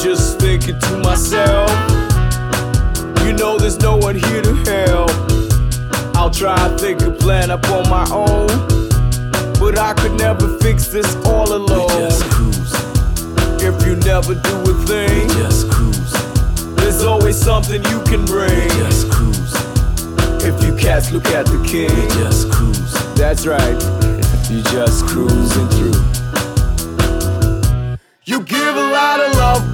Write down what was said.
just thinking to myself, you know there's no one here to help. I'll try and think a plan up on my own, but I could never fix this all alone. We just cruise. If you never do a thing, We just cruise. there's always something you can bring. We just cruise. If you cats look at the We king, just cruise. that's right, you just cruising through. You give a lot of love